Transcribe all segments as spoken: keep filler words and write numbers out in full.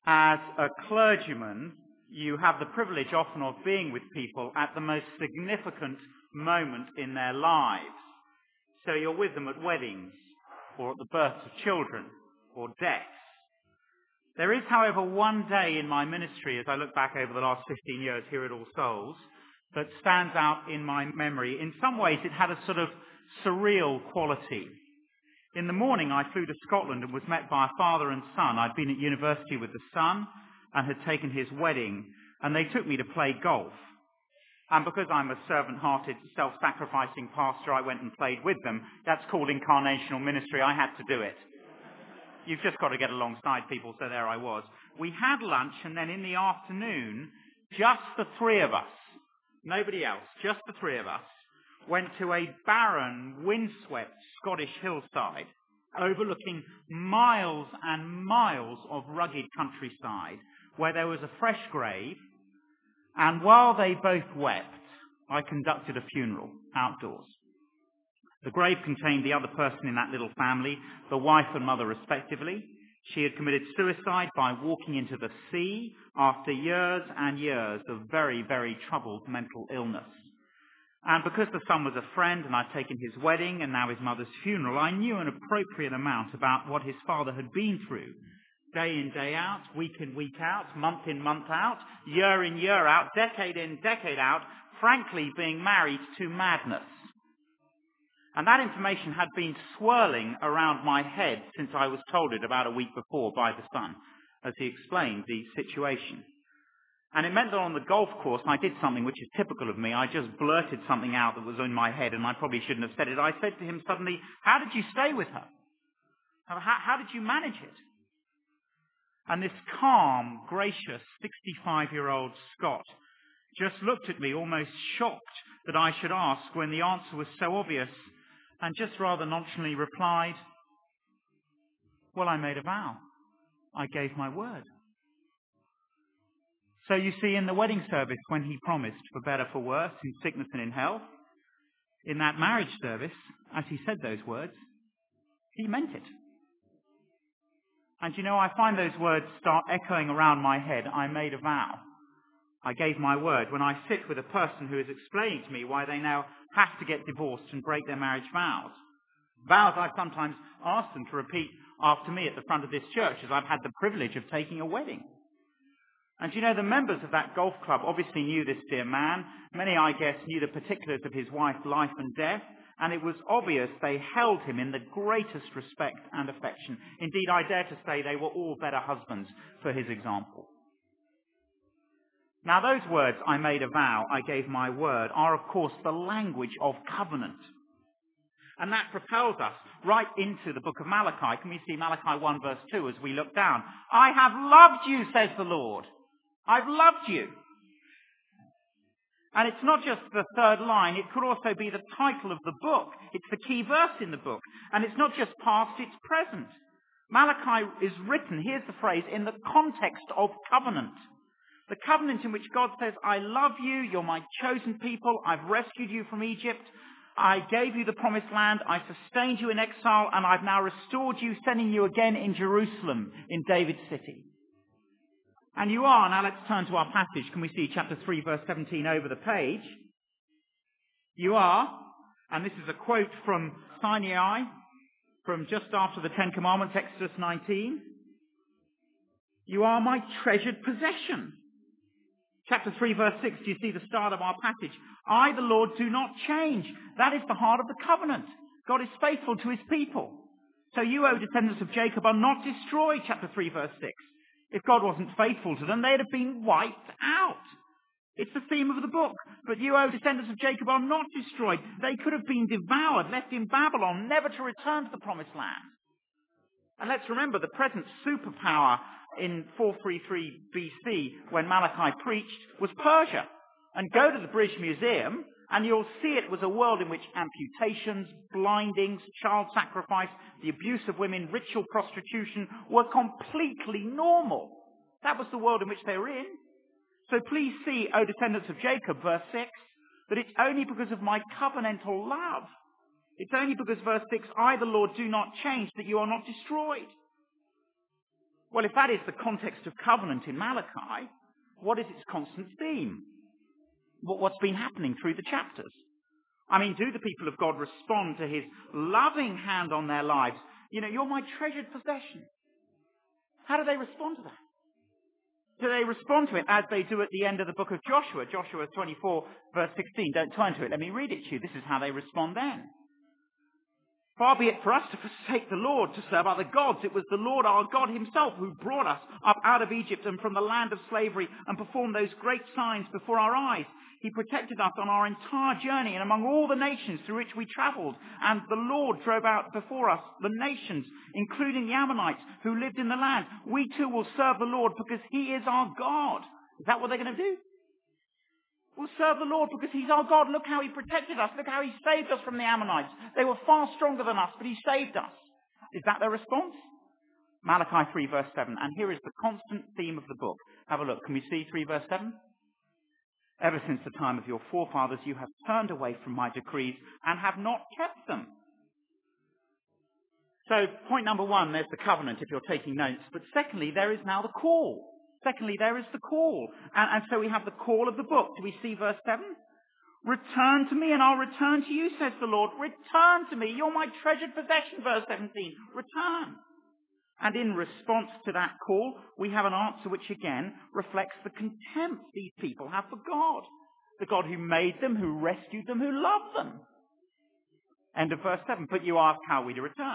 As a clergyman, you have the privilege often of being with people at the most significant moment in their lives. So you're with them at weddings, or at the births of children, or deaths. There is, however, one day in my ministry, as I look back over the last fifteen years here at All Souls, that stands out in my memory. In some ways, it had a sort of surreal quality. In the morning, I flew to Scotland and was met by a father and son. I'd been at university with the son and had taken his wedding, and they took me to play golf. And because I'm a servant-hearted, self-sacrificing pastor, I went and played with them. That's called incarnational ministry. I had to do it. You've just got to get alongside people, so there I was. We had lunch, and then in the afternoon, just the three of us, nobody else, just the three of us, went to a barren, windswept Scottish hillside, overlooking miles and miles of rugged countryside, where there was a fresh grave, and while they both wept, I conducted a funeral outdoors. The grave contained the other person in that little family, the wife and mother respectively. She had committed suicide by walking into the sea after years and years of very, very troubled mental illness. And because the son was a friend and I'd taken his wedding and now his mother's funeral, I knew an appropriate amount about what his father had been through. Day in, day out, week in, week out, month in, month out, year in, year out, decade in, decade out, frankly being married to madness. And that information had been swirling around my head since I was told it about a week before by the son, as he explained the situation. And it meant that on the golf course, I did something which is typical of me. I just blurted something out that was in my head, and I probably shouldn't have said it. I said to him suddenly, "How did you stay with her? How, how did you manage it?" And this calm, gracious, sixty-five-year-old Scot just looked at me, almost shocked that I should ask when the answer was so obvious, and just rather nonchalantly replied, "Well, I made a vow. I gave my word." So you see, in the wedding service, when he promised for better, for worse, in sickness and in health, in that marriage service, as he said those words, he meant it. And you know, I find those words start echoing around my head. I made a vow. I gave my word. When I sit with a person who is explaining to me why they now have to get divorced and break their marriage vows. Vows I've sometimes asked them to repeat after me at the front of this church, as I've had the privilege of taking a wedding. And you know, the members of that golf club obviously knew this dear man. Many, I guess, knew the particulars of his wife's life and death. And it was obvious they held him in the greatest respect and affection. Indeed, I dare to say they were all better husbands for his example. Now, those words, "I made a vow, I gave my word," are, of course, the language of covenant. And that propels us right into the book of Malachi. Can we see Malachi one verse two as we look down? "I have loved you, says the Lord. I've loved you." And it's not just the third line, it could also be the title of the book. It's the key verse in the book. And it's not just past, it's present. Malachi is written, here's the phrase, in the context of covenant. The covenant in which God says, "I love you, you're my chosen people, I've rescued you from Egypt, I gave you the promised land, I sustained you in exile, and I've now restored you, sending you again in Jerusalem, in David's city." And you are, now let's turn to our passage. Can we see chapter three, verse seventeen over the page? You are, and this is a quote from Sinai, from just after the Ten Commandments, Exodus nineteen. "You are my treasured possession." Chapter three, verse six, do you see the start of our passage? "I, the Lord, do not change." That is the heart of the covenant. God is faithful to his people. "So you, O descendants of Jacob, are not destroyed." Chapter three, verse six. If God wasn't faithful to them, they'd have been wiped out. It's the theme of the book. "But you, O descendants of Jacob, are not destroyed." They could have been devoured, left in Babylon, never to return to the promised land. And let's remember the present superpower in four thirty-three B C, when Malachi preached, was Persia. And go to the British Museum, and you'll see it was a world in which amputations, blindings, child sacrifice, the abuse of women, ritual prostitution were completely normal. That was the world in which they were in. So please see, O descendants of Jacob, verse six, that it's only because of my covenantal love. It's only because, verse six, "I, the Lord, do not change," that you are not destroyed. Well, if that is the context of covenant in Malachi, what is its constant theme? What, what's been happening through the chapters? I mean, do the people of God respond to his loving hand on their lives? You know, you're my treasured possession. How do they respond to that? Do they respond to it as they do at the end of the book of Joshua? Joshua twenty-four, verse sixteen. Don't turn to it. Let me read it to you. This is how they respond then. Far be it for us to forsake the Lord, to serve other gods. It was the Lord our God himself who brought us up out of Egypt and from the land of slavery and performed those great signs before our eyes. He protected us on our entire journey and among all the nations through which we travelled. And the Lord drove out before us the nations, including the Ammonites who lived in the land. We too will serve the Lord because he is our God. Is that what they're going to do? We'll serve the Lord because he's our God. Look how he protected us. Look how he saved us from the Ammonites. They were far stronger than us, but he saved us. Is that their response? Malachi three, verse seven. And here is the constant theme of the book. Have a look. Can we see three, verse seven? Ever since the time of your forefathers, you have turned away from my decrees and have not kept them. So, point number one, there's the covenant, if you're taking notes. But secondly, there is now the call. Secondly, there is the call. And, and so we have the call of the book. Do we see verse seven? Return to me and I'll return to you, says the Lord. Return to me. You're my treasured possession, verse seventeen. Return. And in response to that call, we have an answer which again reflects the contempt these people have for God. The God who made them, who rescued them, who loved them. End of verse seven. But you ask, how are we to return?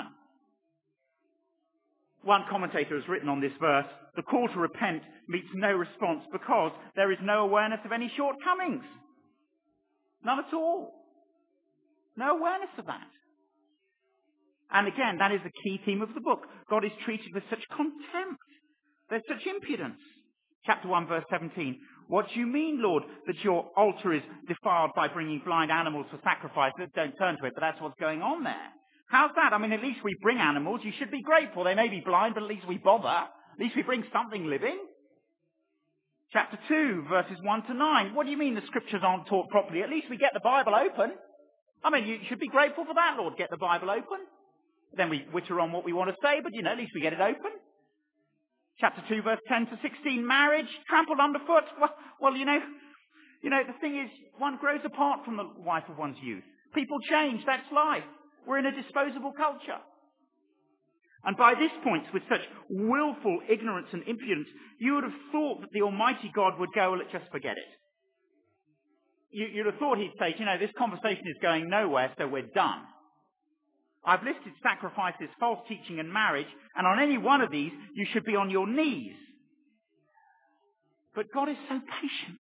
One commentator has written on this verse, the call to repent meets no response because there is no awareness of any shortcomings. None at all. No awareness of that. And again, that is the key theme of the book. God is treated with such contempt. There's such impudence. Chapter one, verse seventeen. What do you mean, Lord, that your altar is defiled by bringing blind animals for sacrifice? Don't turn to it, but that's what's going on there. How's that? I mean, at least we bring animals. You should be grateful. They may be blind, but at least we bother. At least we bring something living. Chapter two, verses one to nine. What do you mean the scriptures aren't taught properly? At least we get the Bible open. I mean, you should be grateful for that, Lord. Get the Bible open. Then we witter on what we want to say, but, you know, at least we get it open. Chapter two, verse ten to sixteen. Marriage, trampled underfoot. Well, well, you know, you know, the thing is, one grows apart from the wife of one's youth. People change. That's life. We're in a disposable culture. And by this point, with such willful ignorance and impudence, you would have thought that the Almighty God would go, well, just forget it. You, you'd have thought he'd say, you know, this conversation is going nowhere, so we're done. I've listed sacrifices, false teaching, and marriage, and on any one of these, you should be on your knees. But God is so patient.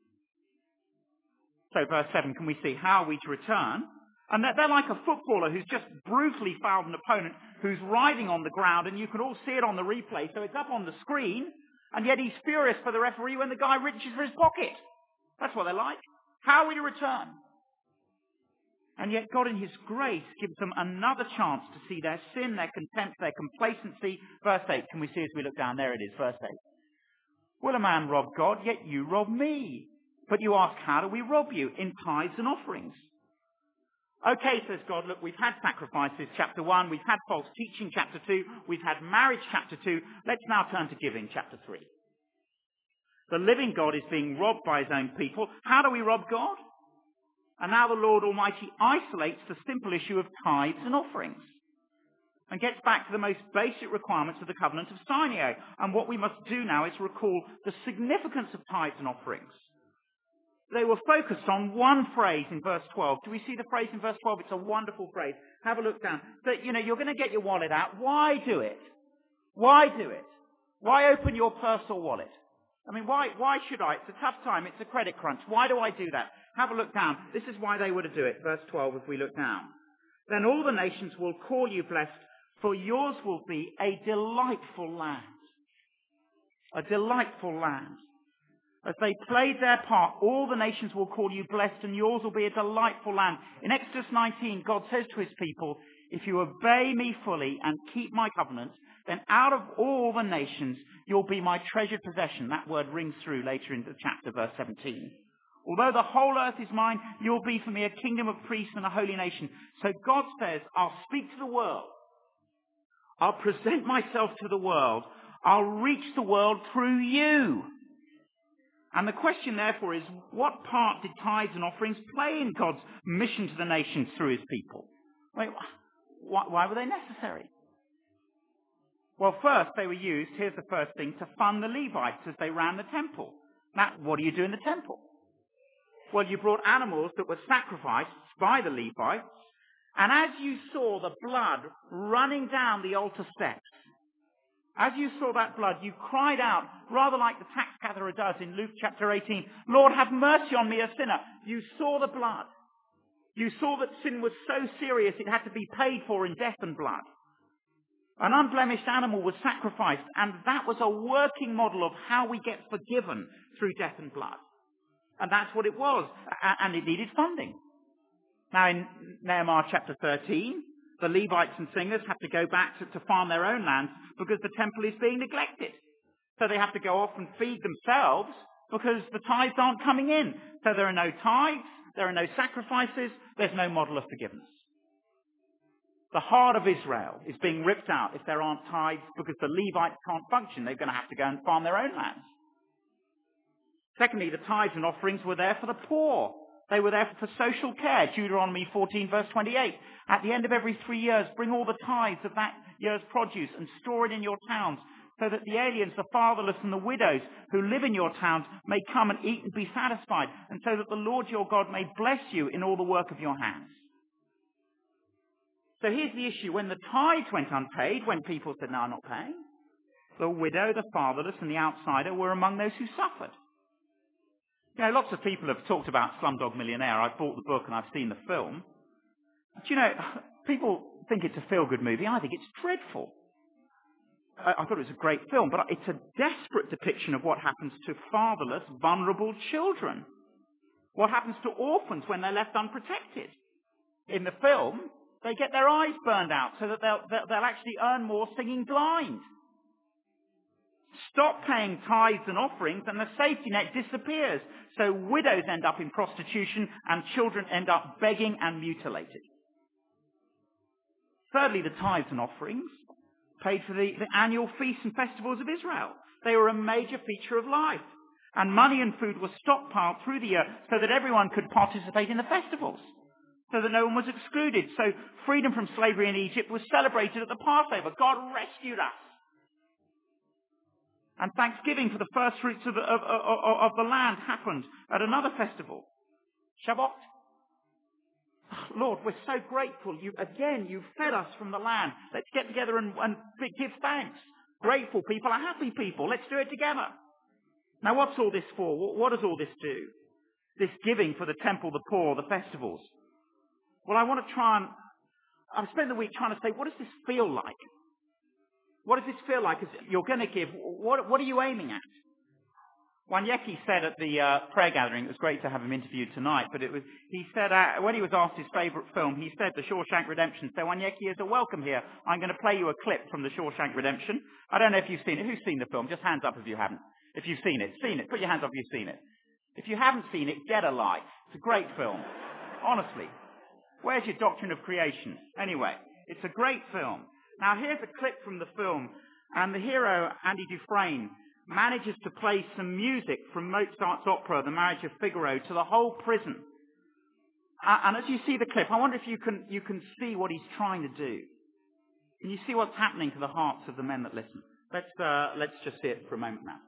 So verse seven, can we see, how are we to return? And they're like a footballer who's just brutally fouled an opponent who's writhing on the ground, and you can all see it on the replay, so it's up on the screen, and yet he's furious for the referee when the guy reaches for his pocket. That's what they're like. How are we to return? And yet God in his grace gives them another chance to see their sin, their contempt, their complacency. Verse eight, can we see as we look down? There it is, verse eight. Will a man rob God? Yet you rob me. But you ask, how do we rob you? In tithes and offerings. Okay, says God, look, we've had sacrifices, chapter one. We've had false teaching, chapter two. We've had marriage, chapter two. Let's now turn to giving, chapter three. The living God is being robbed by his own people. How do we rob God? And now the Lord Almighty isolates the simple issue of tithes and offerings and gets back to the most basic requirements of the covenant of Sinai. And what we must do now is recall the significance of tithes and offerings. They were focused on one phrase in verse twelve. Do we see the phrase in verse twelve? It's a wonderful phrase. Have a look down. That, you know, you're going to get your wallet out. Why do it? Why do it? Why open your purse or wallet? I mean, why, why should I? It's a tough time. It's a credit crunch. Why do I do that? Have a look down. This is why they were to do it. Verse twelve, if we look down. Then all the nations will call you blessed, for yours will be a delightful land. A delightful land. As they played their part, all the nations will call you blessed, and yours will be a delightful land. In Exodus nineteen, God says to his people, if you obey me fully and keep my covenant, then out of all the nations, you'll be my treasured possession. That word rings through later in the chapter, verse seventeen. Although the whole earth is mine, you'll be for me a kingdom of priests and a holy nation. So God says, I'll speak to the world. I'll present myself to the world. I'll reach the world through you. And the question, therefore, is what part did tithes and offerings play in God's mission to the nations through his people? Wait, why, why were they necessary? Well, first, they were used, here's the first thing, to fund the Levites as they ran the temple. Now, what do you do in the temple? Well, you brought animals that were sacrificed by the Levites, and as you saw the blood running down the altar steps, as you saw that blood, you cried out, rather like the tax gatherer does in Luke chapter eighteen, Lord, have mercy on me, a sinner. You saw the blood. You saw that sin was so serious it had to be paid for in death and blood. An unblemished animal was sacrificed, and that was a working model of how we get forgiven through death and blood. And that's what it was, and it needed funding. Now in Nehemiah chapter thirteen, the Levites and singers have to go back to, to farm their own lands because the temple is being neglected. So they have to go off and feed themselves because the tithes aren't coming in. So there are no tithes, there are no sacrifices, there's no model of forgiveness. The heart of Israel is being ripped out if there aren't tithes because the Levites can't function. They're going to have to go and farm their own lands. Secondly, the tithes and offerings were there for the poor. They were there for social care. Deuteronomy fourteen verse twenty-eight. At the end of every three years, bring all the tithes of that year's produce and store it in your towns so that the aliens, the fatherless and the widows who live in your towns may come and eat and be satisfied, and so that the Lord your God may bless you in all the work of your hands. So here's the issue. When the tithes went unpaid, when people said, no, I'm not paying, the widow, the fatherless and the outsider were among those who suffered. You know, lots of people have talked about Slumdog Millionaire. I've bought the book and I've seen the film. But you know, people think it's a feel-good movie. I think it's dreadful. I, I thought it was a great film, but it's a desperate depiction of what happens to fatherless, vulnerable children. What happens to orphans when they're left unprotected. In the film, they get their eyes burned out so that they'll, they'll, they'll actually earn more singing blind. Stop paying tithes and offerings and the safety net disappears. So widows end up in prostitution and children end up begging and mutilated. Thirdly, the tithes and offerings paid for the, the annual feasts and festivals of Israel. They were a major feature of life. And money and food were stockpiled through the year so that everyone could participate in the festivals, so that no one was excluded. So freedom from slavery in Egypt was celebrated at the Passover. God rescued us. And thanksgiving for the first fruits of the, of, of, of the land happened at another festival, Shabbat. Lord, we're so grateful. You again, you fed us from the land. Let's get together and, and give thanks. Grateful people are happy people. Let's do it together. Now, what's all this for? What, what does all this do? This giving for the temple, the poor, the festivals. Well, I want to try and... I've spent the week trying to say, what does this feel like? What does this feel like as you're going to give? What, what are you aiming at? Wanyeki said at the uh, prayer gathering, it was great to have him interviewed tonight, but it was, he said, uh, when he was asked his favourite film, he said The Shawshank Redemption. So Wanyeki, as a welcome here, I'm going to play you a clip from The Shawshank Redemption. I don't know if you've seen it. Who's seen the film? Just hands up if you haven't. If you've seen it. Seen it. Put your hands up if you've seen it. If you haven't seen it, get a life. It's a great film. Honestly. Where's your doctrine of creation? Anyway, it's a great film. Now here's a clip from the film, and the hero, Andy Dufresne, manages to play some music from Mozart's opera, The Marriage of Figaro, to the whole prison. Uh, and as you see the clip, I wonder if you can, you can see what he's trying to do. Can you see what's happening to the hearts of the men that listen? Let's, uh, let's just see it for a moment now.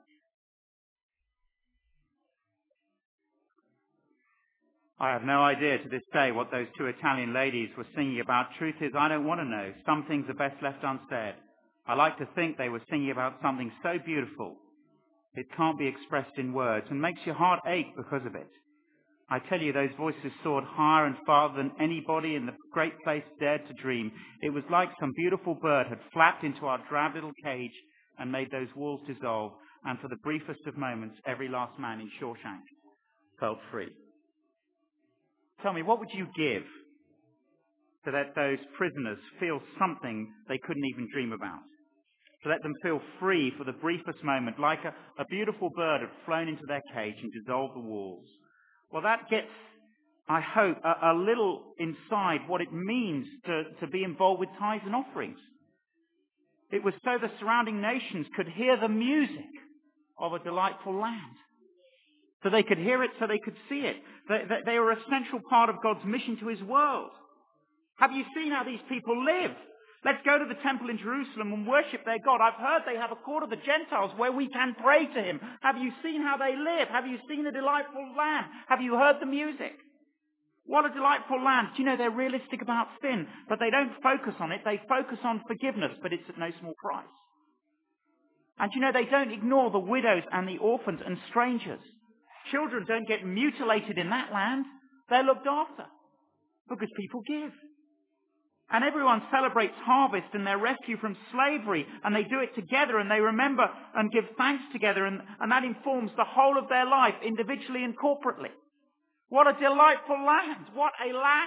I have no idea to this day what those two Italian ladies were singing about. Truth is, I don't want to know. Some things are best left unsaid. I like to think they were singing about something so beautiful it can't be expressed in words and makes your heart ache because of it. I tell you, those voices soared higher and farther than anybody in the great place dared to dream. It was like some beautiful bird had flapped into our drab little cage and made those walls dissolve, and for the briefest of moments, every last man in Shawshank felt free. Tell me, what would you give to let those prisoners feel something they couldn't even dream about? To let them feel free for the briefest moment, like a, a beautiful bird had flown into their cage and dissolved the walls. Well, that gets, I hope, a, a little inside what it means to, to be involved with tithes and offerings. It was so the surrounding nations could hear the music of a delightful land. So they could hear it, so they could see it. They, they, they were a central part of God's mission to his world. Have you seen how these people live? Let's go to the temple in Jerusalem and worship their God. I've heard they have a court of the Gentiles where we can pray to him. Have you seen how they live? Have you seen the delightful land? Have you heard the music? What a delightful land. Do you know they're realistic about sin, but they don't focus on it. They focus on forgiveness, but it's at no small price. And do you know they don't ignore the widows and the orphans and strangers. Children don't get mutilated in that land. They're looked after because people give. And everyone celebrates harvest and their rescue from slavery, and they do it together, and they remember and give thanks together, and, and that informs the whole of their life, individually and corporately. What a delightful land! What a land!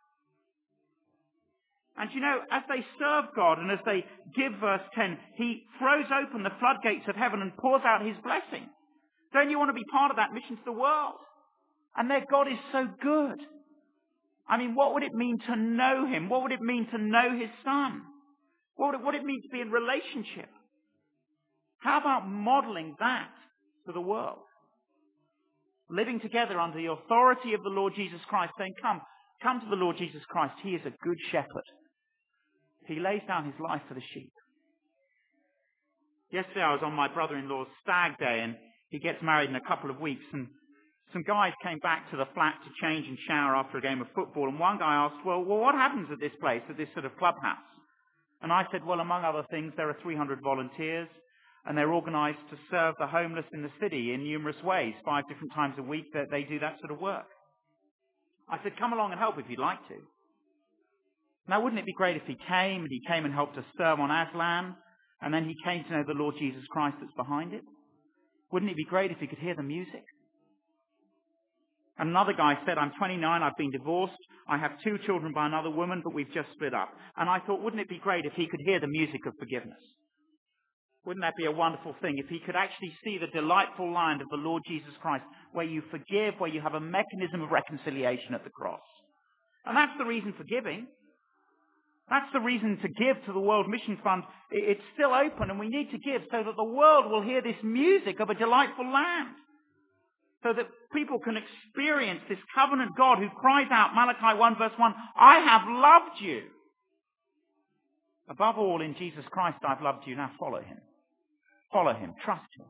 And you know, as they serve God and as they give, verse ten, he throws open the floodgates of heaven and pours out his blessing. Don't you want to be part of that mission to the world? And their God is so good. I mean, what would it mean to know him? What would it mean to know his son? What would it, what would it mean to be in relationship? How about modeling that to the world? Living together under the authority of the Lord Jesus Christ, saying, come, come to the Lord Jesus Christ. He is a good shepherd. He lays down his life for the sheep. Yesterday I was on my brother-in-law's stag day, and he gets married in a couple of weeks, and some guys came back to the flat to change and shower after a game of football, and one guy asked, well, well, what happens at this place, at this sort of clubhouse? And I said, well, among other things, there are three hundred volunteers, and they're organised to serve the homeless in the city in numerous ways. Five different times a week that they do that sort of work. I said, come along and help if you'd like to. Now, wouldn't it be great if he came, and he came and helped us serve on Aslan, and then he came to know the Lord Jesus Christ that's behind it? Wouldn't it be great if he could hear the music? And another guy said, I'm twenty-nine, I've been divorced, I have two children by another woman, but we've just split up. And I thought, wouldn't it be great if he could hear the music of forgiveness? Wouldn't that be a wonderful thing if he could actually see the delightful land of the Lord Jesus Christ, where you forgive, where you have a mechanism of reconciliation at the cross? And that's the reason for giving. That's the reason to give to the World Mission Fund. It's still open, and we need to give so that the world will hear this music of a delightful land. So that people can experience this covenant God who cries out, Malachi one verse one, I have loved you. Above all, in Jesus Christ I've loved you. Now follow him. Follow him. Trust him.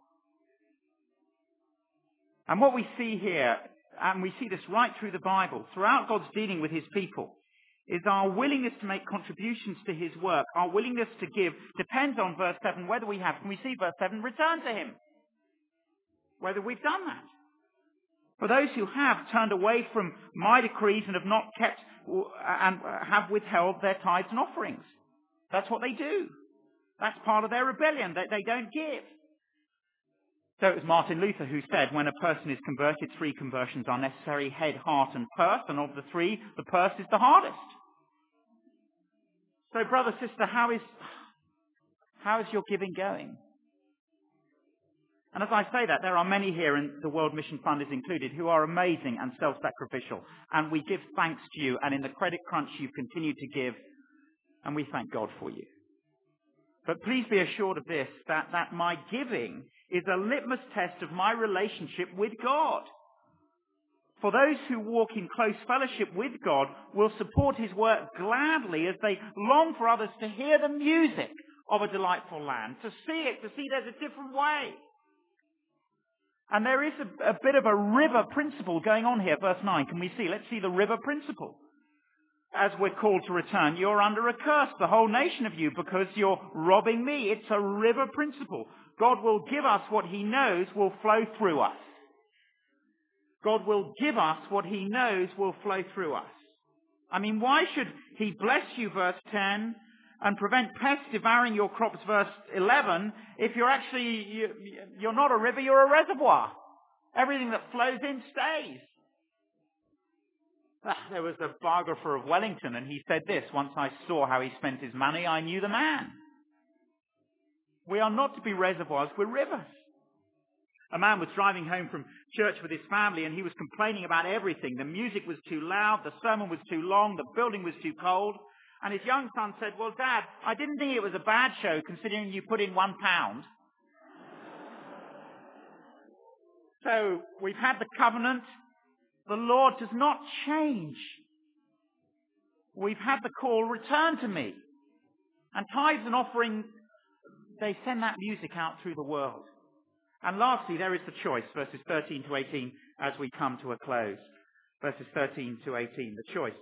And what we see here, and we see this right through the Bible, throughout God's dealing with his people, is our willingness to make contributions to his work, our willingness to give, depends on verse seven, whether we have, can we see verse seven, return to him. Whether we've done that. For those who have turned away from my decrees and have not kept and have withheld their tithes and offerings. That's what they do. That's part of their rebellion, that they don't give. So it was Martin Luther who said, when a person is converted, three conversions are necessary, head, heart and purse, and of the three, the purse is the hardest. So brother, sister, how is, how is your giving going? And as I say that, there are many here, and the World Mission Fund is included, who are amazing and self-sacrificial. And we give thanks to you, and in the credit crunch you continue to give, and we thank God for you. But please be assured of this, that, that my giving is a litmus test of my relationship with God. For those who walk in close fellowship with God will support his work gladly as they long for others to hear the music of a delightful land, to see it, to see there's a different way. And there is a, a bit of a river principle going on here. Verse nine, can we see? Let's see the river principle. As we're called to return, you're under a curse, the whole nation of you, because you're robbing me. It's a river principle. God will give us what he knows will flow through us. God will give us what he knows will flow through us. I mean, why should he bless you, verse ten, and prevent pests devouring your crops, verse eleven, if you're actually, you, you're not a river, you're a reservoir. Everything that flows in stays. Ah, there was a biographer of Wellington, and he said this, once I saw how he spent his money, I knew the man. We are not to be reservoirs, we're rivers. A man was driving home from church with his family, and he was complaining about everything. The music was too loud, the sermon was too long, the building was too cold. And his young son said, well, Dad, I didn't think it was a bad show considering you put in one pound. So we've had the covenant. The Lord does not change. We've had the call, return to me. And tithes and offering, they send that music out through the world. And lastly, there is the choice, verses thirteen to eighteen, as we come to a close. Verses thirteen to eighteen, the choice.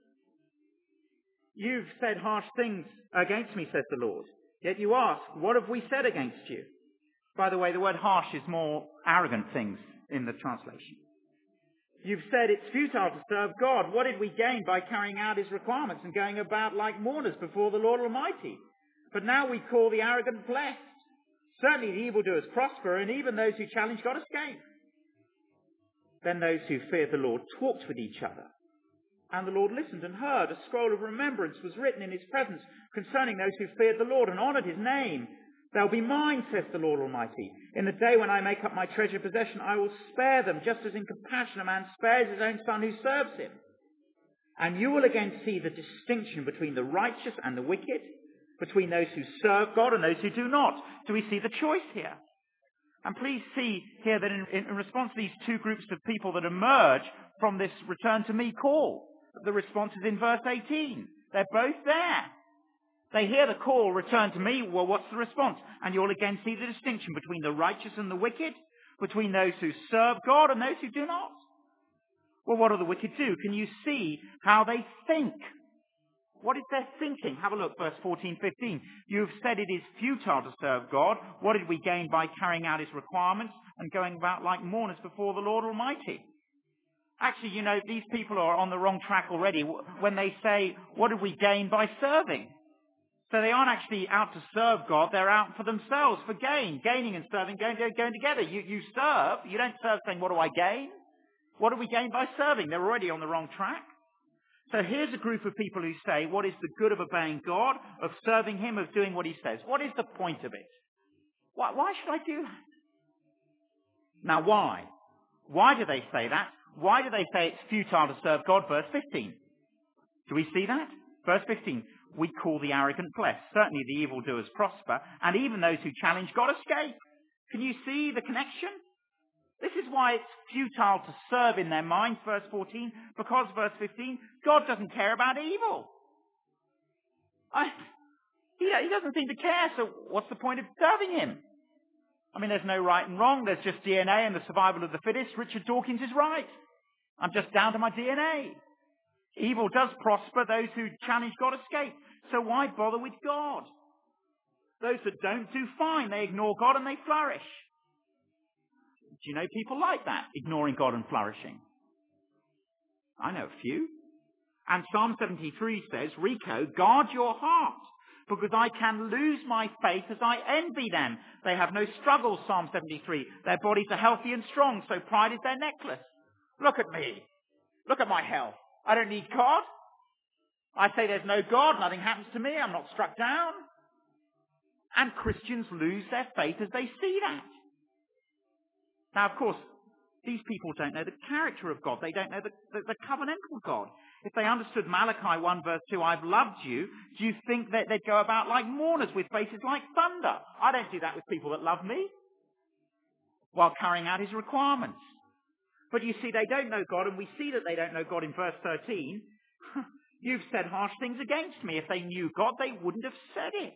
You've said harsh things against me, says the Lord. Yet you ask, what have we said against you? By the way, the word harsh is more arrogant things in the translation. You've said it's futile to serve God. What did we gain by carrying out his requirements and going about like mourners before the Lord Almighty? But now we call the arrogant blessed. Certainly the evildoers prosper, and even those who challenge God escape. Then those who feared the Lord talked with each other. And the Lord listened and heard. A scroll of remembrance was written in his presence concerning those who feared the Lord and honoured his name. They'll be mine, says the Lord Almighty. In the day when I make up my treasured possession, I will spare them, just as in compassion a man spares his own son who serves him. And you will again see the distinction between the righteous and the wicked, between those who serve God and those who do not. Do we see the choice here? And please see here that in, in response to these two groups of people that emerge from this return to me call, the response is in verse eighteen. They're both there. They hear the call, return to me. Well, what's the response? And you'll again see the distinction between the righteous and the wicked, between those who serve God and those who do not. Well, what do the wicked do? Can you see how they think? What is their thinking? Have a look, verse fourteen, fifteen. You've said it is futile to serve God. What did we gain by carrying out his requirements and going about like mourners before the Lord Almighty? Actually, you know, these people are on the wrong track already when they say, what did we gain by serving? So they aren't actually out to serve God. They're out for themselves, for gain. Gaining and serving going, going together. You, you serve. You don't serve saying, what do I gain? What do we gain by serving? They're already on the wrong track. So here's a group of people who say, what is the good of obeying God, of serving him, of doing what he says? What is the point of it? Why, why should I do that? Now, why? Why do they say that? Why do they say it's futile to serve God? Verse fifteen. Do we see that? Verse fifteen. We call the arrogant blessed. Certainly the evildoers prosper, and even those who challenge God escape. Can you see the connection? This is why it's futile to serve in their minds, verse fourteen, because, verse fifteen, God doesn't care about evil. I, he, he doesn't seem to care, so what's the point of serving him? I mean, there's no right and wrong. There's just D N A and the survival of the fittest. Richard Dawkins is right. I'm just down to my D N A. Evil does prosper. Those who challenge God escape. So why bother with God? Those that don't do fine. They ignore God and they flourish. Do you know people like that, ignoring God and flourishing? I know a few. And Psalm seventy-three says, Rico, guard your heart, because I can lose my faith as I envy them. They have no struggles, Psalm seventy-three. Their bodies are healthy and strong, so pride is their necklace. Look at me. Look at my health. I don't need God. I say there's no God, nothing happens to me, I'm not struck down. And Christians lose their faith as they see that. Now, of course, these people don't know the character of God. They don't know the, the, the covenantal God. If they understood Malachi one verse two, I've loved you, do you think that they'd go about like mourners with faces like thunder? I don't do that with people that love me while carrying out his requirements. But you see, they don't know God, and we see that they don't know God in verse thirteen. You've said harsh things against me. If they knew God, they wouldn't have said it.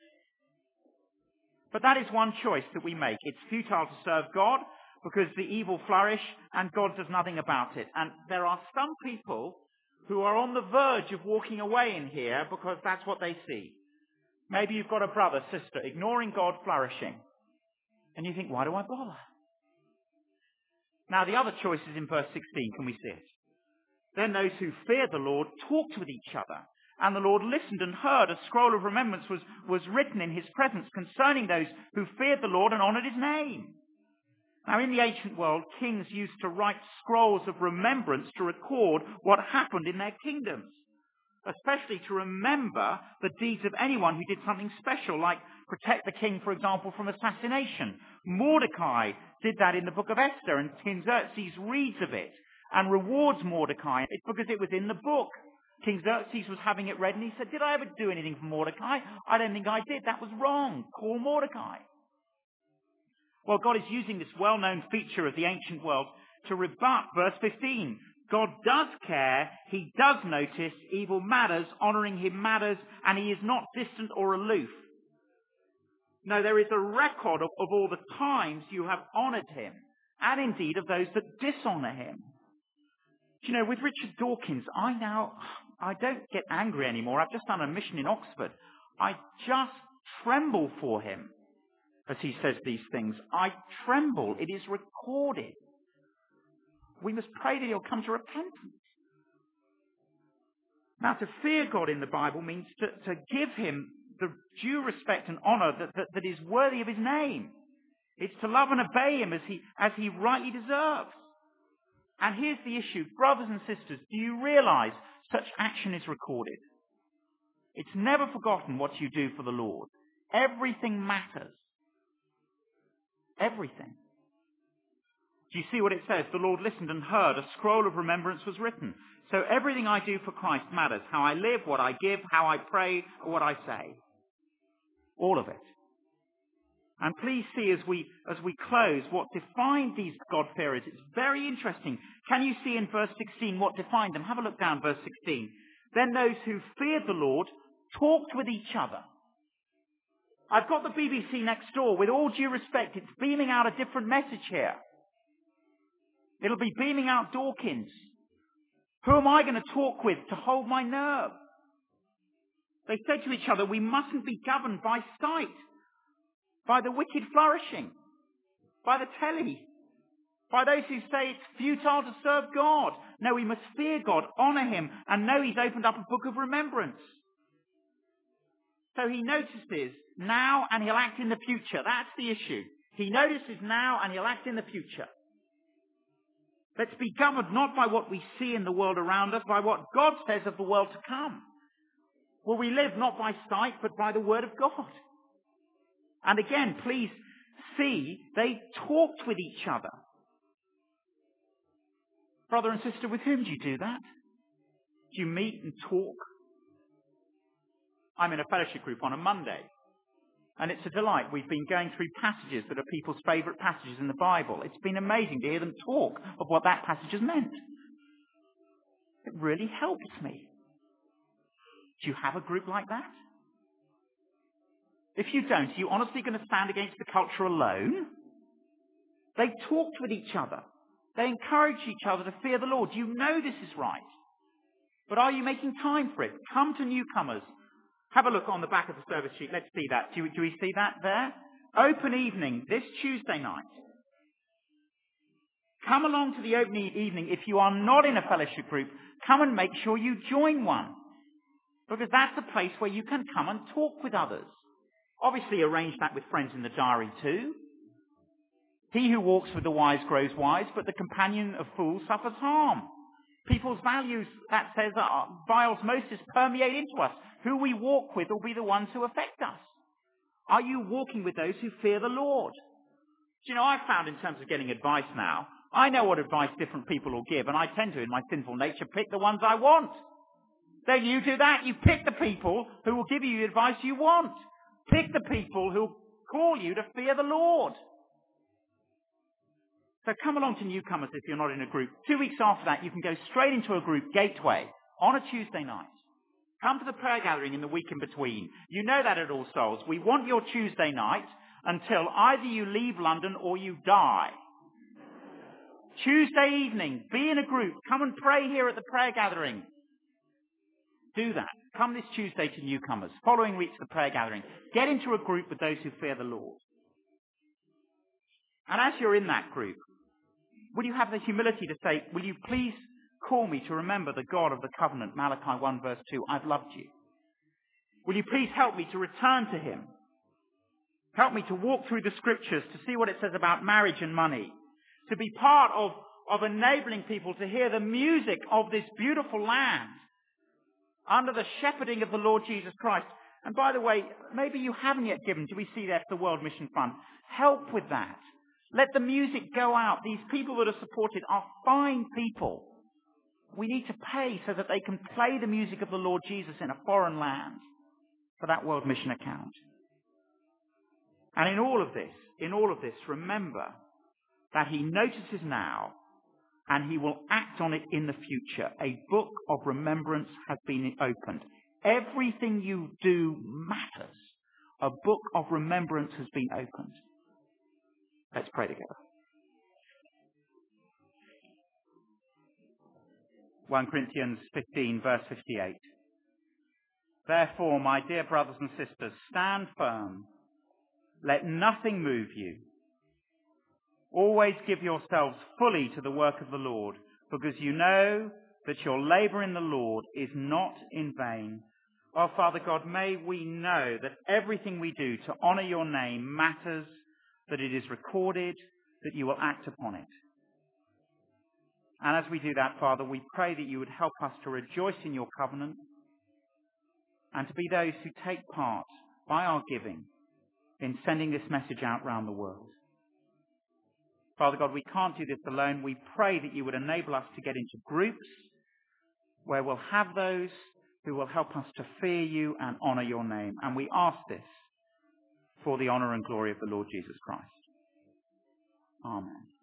But that is one choice that we make. It's futile to serve God because the evil flourish and God does nothing about it. And there are some people who are on the verge of walking away in here because that's what they see. Maybe you've got a brother, sister, ignoring God, flourishing. And you think, why do I bother? Now, the other choice is in verse sixteen. Can we see it? Then those who feared the Lord talked with each other. And the Lord listened and heard. A scroll of remembrance was, was written in his presence concerning those who feared the Lord and honoured his name. Now, in the ancient world, kings used to write scrolls of remembrance to record what happened in their kingdoms, especially to remember the deeds of anyone who did something special, like protect the king, for example, from assassination. Mordecai did that in the book of Esther, and King Xerxes reads of it and rewards Mordecai. It's because it was in the book. King Xerxes was having it read and he said, did I ever do anything for Mordecai? I don't think I did. That was wrong. Call Mordecai. Well, God is using this well-known feature of the ancient world to rebut verse fifteen. God does care, he does notice, evil matters, honouring him matters, and he is not distant or aloof. No, there is a record of, of all the times you have honoured him, and indeed of those that dishonour him. Do you know, with Richard Dawkins, I now, I don't get angry anymore. I've just done a mission in Oxford. I just tremble for him as he says these things. I tremble. It is recorded. We must pray that he'll come to repentance. Now, to fear God in the Bible means to, to give him the due respect and honour that, that, that is worthy of his name. It's to love and obey him as he, as he rightly deserves. And here's the issue. Brothers and sisters, do you realise such action is recorded? It's never forgotten what you do for the Lord. Everything matters. Everything. Do you see what it says? The Lord listened and heard. A scroll of remembrance was written. So everything I do for Christ matters. How I live, what I give, how I pray, or what I say. All of it. And please see as we, as we close what defined these God-fearers. It's very interesting. Can you see in verse sixteen what defined them? Have a look down, verse sixteen. Then those who feared the Lord talked with each other. I've got the B B C next door. With all due respect, it's beaming out a different message here. It'll be beaming out Dawkins. Who am I going to talk with to hold my nerve? They said to each other, we mustn't be governed by sight, by the wicked flourishing, by the telly, by those who say it's futile to serve God. No, we must fear God, honour him, and know he's opened up a book of remembrance. So he notices now and he'll act in the future. That's the issue. He notices now and he'll act in the future. Let's be governed not by what we see in the world around us, by what God says of the world to come. Well, we live not by sight, but by the word of God. And again, please see, they talked with each other. Brother and sister, with whom do you do that? Do you meet and talk? I'm in a fellowship group on a Monday. And it's a delight. We've been going through passages that are people's favourite passages in the Bible. It's been amazing to hear them talk of what that passage has meant. It really helps me. Do you have a group like that? If you don't, are you honestly going to stand against the culture alone? They talked with each other. They encouraged each other to fear the Lord. You know this is right. But are you making time for it? Come to newcomers. Have a look on the back of the service sheet. Let's see that. Do, do we see that there? Open evening this Tuesday night. Come along to the open evening. If you are not in a fellowship group, come and make sure you join one. Because that's a place where you can come and talk with others. Obviously arrange that with friends in the diary too. He who walks with the wise grows wise, but the companion of fools suffers harm. People's values, that says, are, by osmosis permeate into us. Who we walk with will be the ones who affect us. Are you walking with those who fear the Lord? Do you know, I've found in terms of getting advice now, I know what advice different people will give, and I tend to, in my sinful nature, pick the ones I want. Don't you do that? You pick the people who will give you the advice you want. Pick the people who call you to fear the Lord. So come along to newcomers if you're not in a group. Two weeks after that, you can go straight into a group, Gateway, on a Tuesday night. Come to the prayer gathering in the week in between. You know that at All Souls. We want your Tuesday night until either you leave London or you die. Tuesday evening, be in a group. Come and pray here at the prayer gathering. Do that. Come this Tuesday to newcomers. Following week to the prayer gathering. Get into a group with those who fear the Lord. And as you're in that group, will you have the humility to say, will you please call me to remember the God of the covenant, Malachi one verse two, I've loved you. Will you please help me to return to him? Help me to walk through the scriptures to see what it says about marriage and money. To be part of, of enabling people to hear the music of this beautiful land under the shepherding of the Lord Jesus Christ. And by the way, maybe you haven't yet given, do we see that, the World Mission Fund? Help with that. Let the music go out. These people that are supported are fine people. We need to pay so that they can play the music of the Lord Jesus in a foreign land for that World Mission account. And in all of this, in all of this, remember that he notices now and he will act on it in the future. A book of remembrance has been opened. Everything you do matters. A book of remembrance has been opened. Let's pray together. First Corinthians fifteen, verse fifty-eight. Therefore, my dear brothers and sisters, stand firm. Let nothing move you. Always give yourselves fully to the work of the Lord, because you know that your labor in the Lord is not in vain. Oh, Father God, may we know that everything we do to honor your name matters, that it is recorded, that you will act upon it. And as we do that, Father, we pray that you would help us to rejoice in your covenant and to be those who take part by our giving in sending this message out round the world. Father God, we can't do this alone. We pray that you would enable us to get into groups where we'll have those who will help us to fear you and honor your name. And we ask this for the honor and glory of the Lord Jesus Christ. Amen.